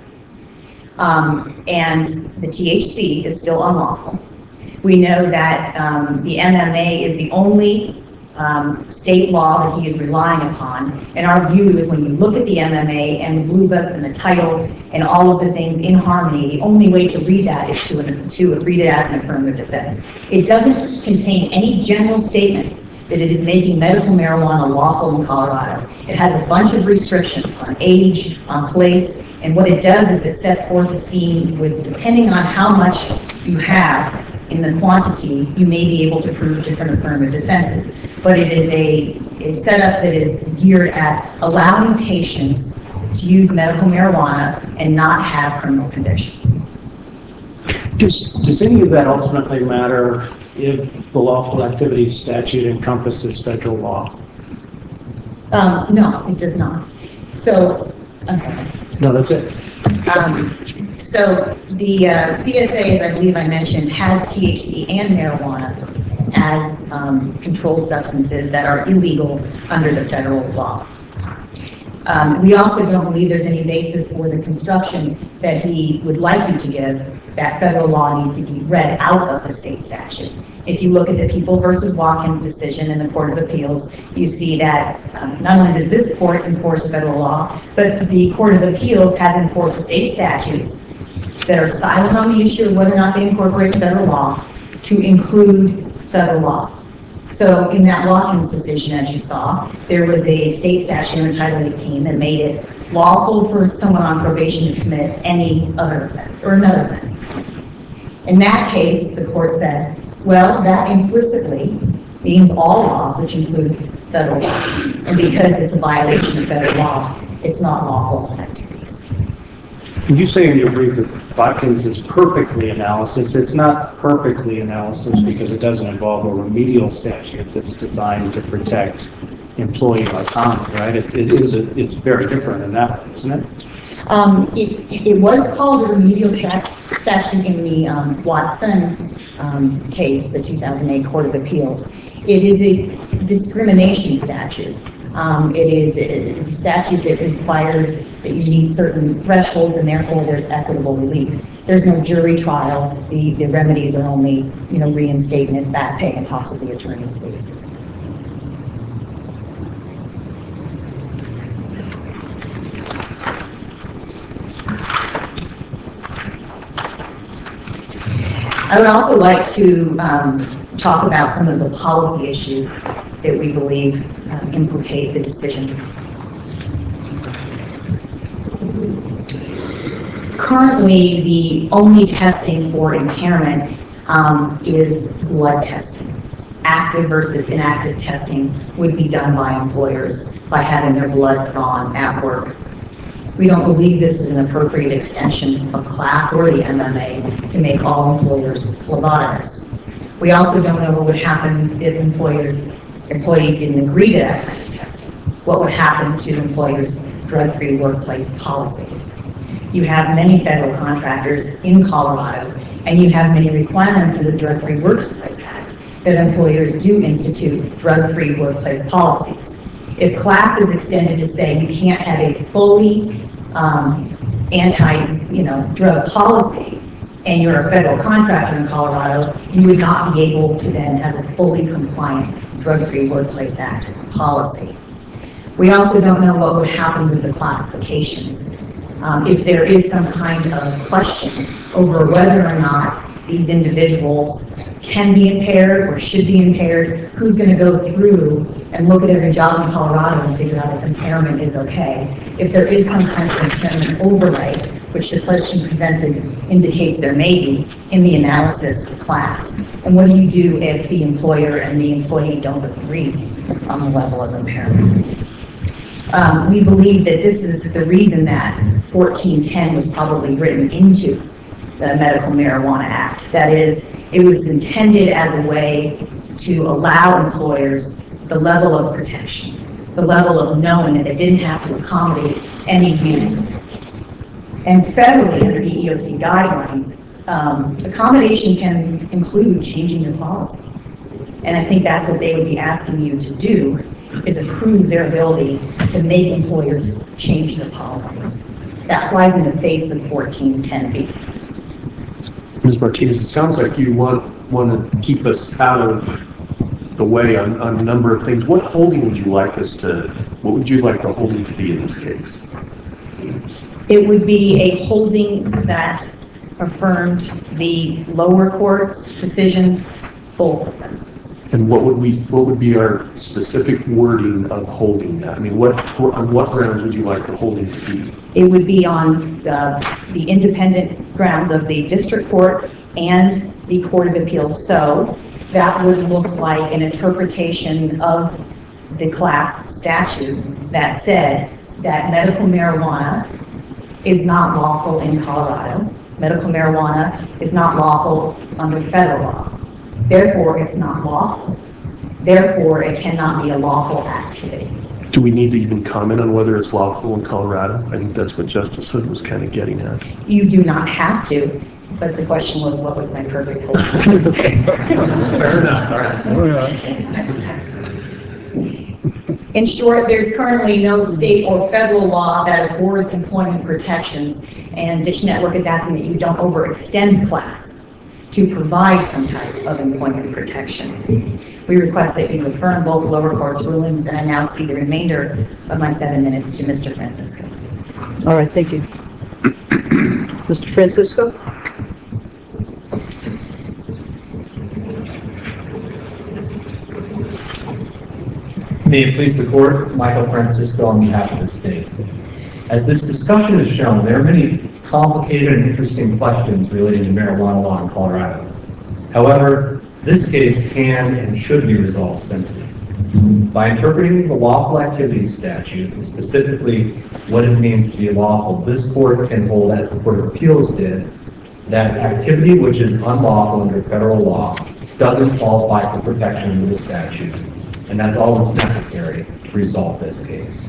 Um, and the T H C is still unlawful. We know that um, the M M A is the only um, state law that he is relying upon. And our view is when you look at the M M A and the Blue Book and the title and all of the things in harmony, the only way to read that is to, to read it as an affirmative defense. It doesn't contain any general statements that it is making medical marijuana lawful in Colorado. It has a bunch of restrictions on age, on place, and what it does is it sets forth a scheme with, depending on how much you have in the quantity, you may be able to prove different affirmative defenses. But it is a, a setup that is geared at allowing patients to use medical marijuana and not have criminal convictions. Does, does any of that ultimately matter if the lawful activities statute encompasses federal law? Um, no, it does not. So, I'm sorry. No, that's it. Um, so the uh, C S A, as I believe I mentioned, has T H C and marijuana as um, controlled substances that are illegal under the federal law. Um, we also don't believe there's any basis for the construction that he would like you to give, that federal law needs to be read out of the state statute. If you look at the People versus Watkins decision in the Court of Appeals, you see that um, not only does this court enforce federal law, but the Court of Appeals has enforced state statutes that are silent on the issue of whether or not they incorporate federal law to include federal law. So in that Watkins decision, as you saw, there was a state statute in Title eighteen that made it lawful for someone on probation to commit any other offense, or another offense, excuse me. In that case, the court said, well, that implicitly means all laws, which include federal law. And because it's a violation of federal law, it's not lawful activities. Can you say in your brief that Watkins is perfectly analysis? It's not perfectly analysis because it doesn't involve a remedial statute that's designed to protect employee autonomy, right? It, it is a, it's very different in that way, isn't it? Um, it, it was called a remedial stat- statute in the um, Watson um, case, the two thousand eight Court of Appeals. It is a discrimination statute. Um, it is a, a statute that requires that you meet certain thresholds, and therefore there's equitable relief. There's no jury trial. The, the remedies are only, you know, reinstatement, back pay, and possibly attorney's fees. I would also like to um, talk about some of the policy issues that we believe uh, implicate the decision. Currently, the only testing for impairment um, is blood testing. Active versus inactive testing would be done by employers by having their blood drawn at work. We don't believe this is an appropriate extension of class or the M M A to make all employers phlebotomists. We also don't know what would happen if employers, employees didn't agree to that kind of testing. What would happen to employers' drug-free workplace policies? You have many federal contractors in Colorado, and you have many requirements of the Drug-Free Workplace Act that employers do institute drug-free workplace policies. If class is extended to say you can't have a fully um, anti, you know, drug policy, and you're a federal contractor in Colorado, you would not be able to then have a fully compliant Drug-Free Workplace Act policy. We also don't know what would happen with the classifications. Um, if there is some kind of question over whether or not these individuals can be impaired or should be impaired, who's going to go through and look at every job in Colorado and figure out if impairment is okay? If there is some kind of impairment overlay, which the question presented indicates there may be in the analysis of class. And what do you do if the employer and the employee don't agree on the level of impairment? Um, we believe that this is the reason that fourteen ten was probably written into the Medical Marijuana Act. That is, it was intended as a way to allow employers the level of protection, the level of knowing that they didn't have to accommodate any use. And federally, under the E E O C guidelines, um, accommodation can include changing your policy. And I think that's what they would be asking you to do, is approve their ability to make employers change their policies. That flies in the face of fourteen ten B. Miz Martinez, it sounds like you want, want to keep us out of the way on, on a number of things. What holding would you like us to, what would you like the holding to be in this case? It would be a holding that affirmed the lower court's decisions, both of them. And what would we, what would be our specific wording of holding that? I mean, what, on what grounds would you like the holding to be? It would be on the, the independent grounds of the district court and the Court of Appeals. So that would look like an interpretation of the class statute that said that medical marijuana is not lawful in Colorado. Medical marijuana is not lawful under federal law. Therefore, it's not lawful. Therefore, it cannot be a lawful activity. Do we need to even comment on whether it's lawful in Colorado? I think that's what Justice Hood was kind of getting at. You do not have to, but the question was, what was my perfect hold? Fair enough, all right. Oh, yeah. In short, there's currently no state or federal law that affords employment protections, and Dish Network is asking that you don't overextend class to provide some type of employment protection. We request that you affirm both lower court's rulings, and I now see the remainder of my seven minutes to Mister Francisco. All right, thank you. Mister Francisco? May it please the court, Michael Francisco on behalf of the state. As this discussion has shown, there are many complicated and interesting questions relating to marijuana law in Colorado. However, this case can and should be resolved simply. By interpreting the lawful activities statute, and specifically what it means to be lawful, this court can hold, as the Court of Appeals did, that activity which is unlawful under federal law doesn't qualify for protection under the statute, and that's all that's necessary to resolve this case.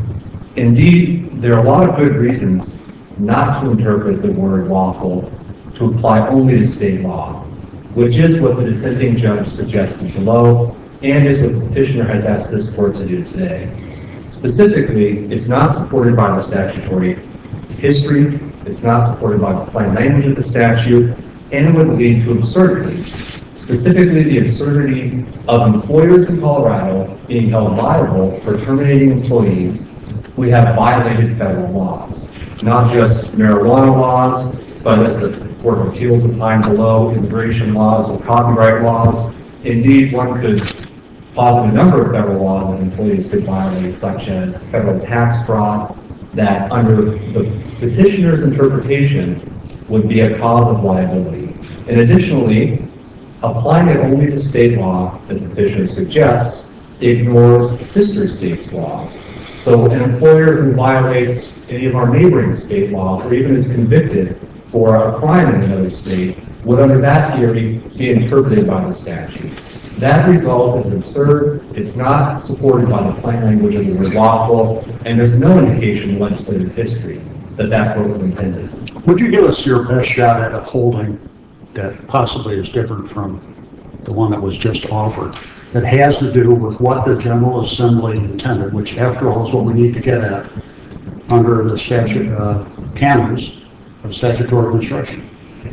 Indeed, there are a lot of good reasons not to interpret the word lawful to apply only to state law, which is what the dissenting judge suggested below, and is what the petitioner has asked this court to do today. Specifically, it's not supported by the statutory history, it's not supported by the plain language of the statute, and it would lead to absurdities. Specifically, the absurdity of employers in Colorado being held liable for terminating employees who have violated federal laws. Not just marijuana laws, but as the Court of Appeals opined below, immigration laws or copyright laws. Indeed, one could posit a number of federal laws that employees could violate, such as federal tax fraud, that under the petitioner's interpretation would be a cause of liability. And additionally, applying it only to state law, as the petitioner suggests, ignores sister states' laws. So an employer who violates any of our neighboring state laws, or even is convicted for a crime in another state, would under that theory be interpreted by the statute. That result is absurd, it's not supported by the plain language of the word lawful, and there's no indication in legislative history that that's what was intended. Would you give us your best shot at a holding that possibly is different from the one that was just offered, that has to do with what the General Assembly intended, which after all is what we need to get at under the statute uh, canons of statutory construction?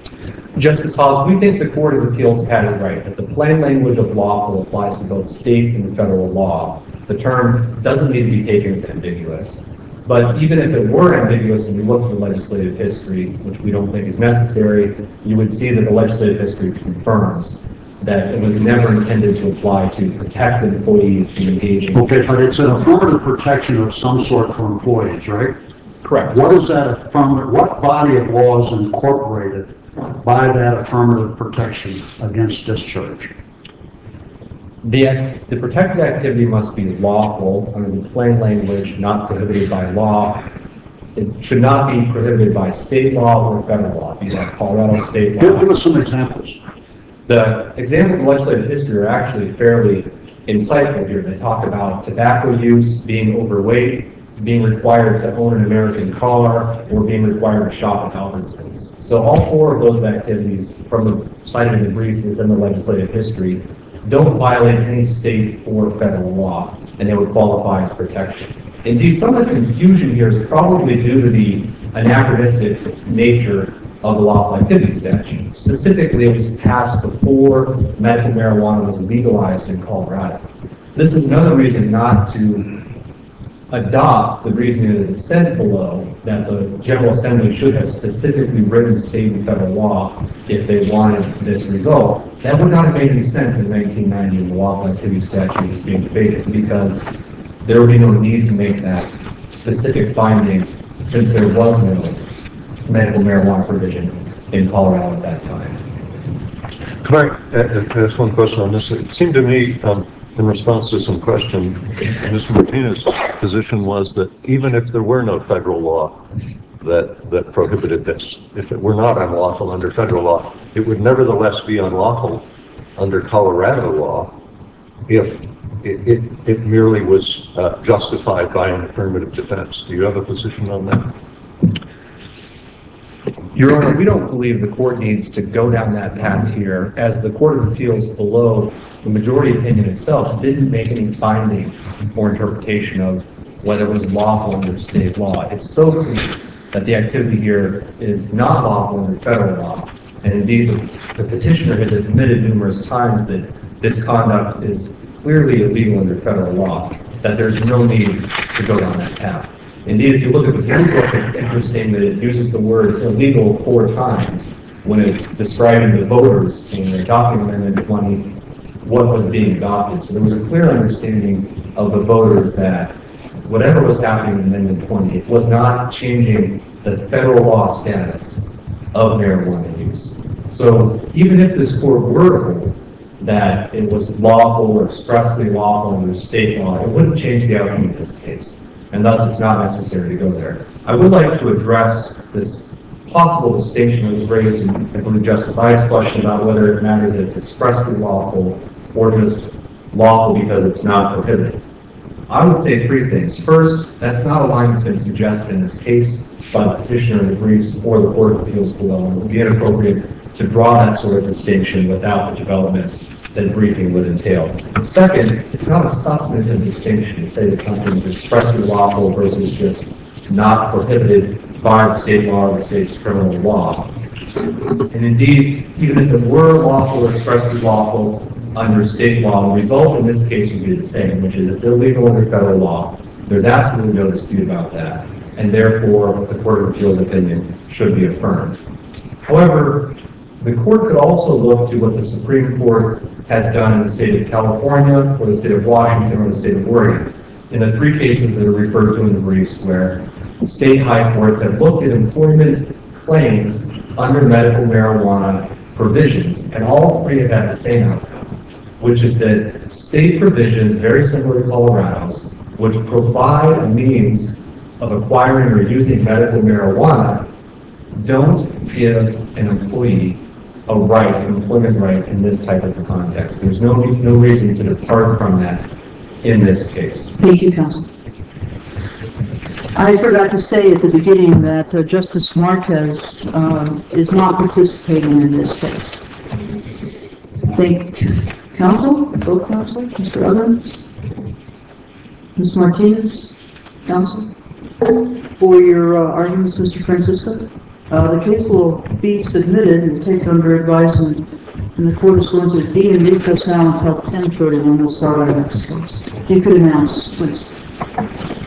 Justice Hall, we think the Court of Appeals had it right, that the plain language of lawful applies to both state and federal law. The term doesn't need to be taken as ambiguous. But even if it were ambiguous and you look at the legislative history, which we don't think is necessary, you would see that the legislative history confirms that it was never intended to apply to protect employees from engaging. Okay, but it's an affirmative protection of some sort for employees, right? Correct. What is that affirmative, what body of law is incorporated by that affirmative protection against discharge? The, act- the protected activity must be lawful under the plain language, not prohibited by law. It should not be prohibited by state law or federal law, be that Colorado state law. Give, give us some examples. The examples of legislative history are actually fairly insightful here. They talk about tobacco use, being overweight, being required to own an American car, or being required to shop at Albertsons. So all four of those activities from the cited in the briefs in the legislative history don't violate any state or federal law, and they would qualify as protection. Indeed, some of the confusion here is probably due to the anachronistic nature of the lawful activity statute. Specifically, it was passed before medical marijuana was legalized in Colorado. This is another reason not to adopt the reasoning of the dissent below, that the General Assembly should have specifically written state and federal law if they wanted this result. That would not have made any sense in nineteen ninety when the lawful activity statute was being debated, because there would be no need to make that specific finding since there was no medical marijuana provision in Colorado at that time. Can I ask one question on this? It seemed to me, um, in response to some question, Mister Martinez's position was that even if there were no federal law that, that prohibited this, if it were not unlawful under federal law, it would nevertheless be unlawful under Colorado law if it, it, it merely was uh, justified by an affirmative defense. Do you have a position on that? Your Honor, we don't believe the court needs to go down that path here, as the Court of Appeals below, the majority opinion itself didn't make any finding or interpretation of whether it was lawful under state law. It's so clear that the activity here is not lawful under federal law, and indeed the, the petitioner has admitted numerous times that this conduct is clearly illegal under federal law, that there's no need to go down that path. Indeed, if you look at the blue book, it's interesting that it uses the word illegal four times when it's describing the voters in adopting Amendment twenty, what was being adopted. So there was a clear understanding of the voters that whatever was happening in Amendment twenty, it was not changing the federal law status of marijuana use. So even if this court were to hold that it was lawful or expressly lawful under state law, it wouldn't change the outcome of this case. And thus it's not necessary to go there. I would like to address this possible distinction that was raised in, I believe, Justice Iy's question about whether it matters that it's expressly lawful or just lawful because it's not prohibited. I would say three things. First, that's not a line that's been suggested in this case by the petitioner in the briefs or the Court of Appeals below. It would be inappropriate to draw that sort of distinction without the development that briefing would entail. Second, it's not a substantive distinction to say that something is expressly lawful versus just not prohibited by the state law or the state's criminal law. And indeed, even if it were lawful or expressly lawful under state law, the result in this case would be the same, which is it's illegal under federal law. There's absolutely no dispute about that, and therefore the Court of Appeals opinion should be affirmed. However, the court could also look to what the Supreme Court has done in the state of California, or the state of Washington, or the state of Oregon. In the three cases that are referred to in the briefs where state high courts have looked at employment claims under medical marijuana provisions, and all three have had the same outcome, which is that state provisions, very similar to Colorado's, which provide a means of acquiring or using medical marijuana, don't give an employee a right, an employment right in this type of a context. There's no, no reason to depart from that in this case. Thank you, counsel. I forgot to say at the beginning that uh, Justice Marquez um, is not participating in this case. Thank counsel, both counsel, Mister Evans, Miz Martinez, counsel, for your uh, arguments, Mister Francisco. Uh, the case will be submitted and taken under advisement, and the court is going to be in recess now until ten thirty when we'll start our next case. If you could announce, please.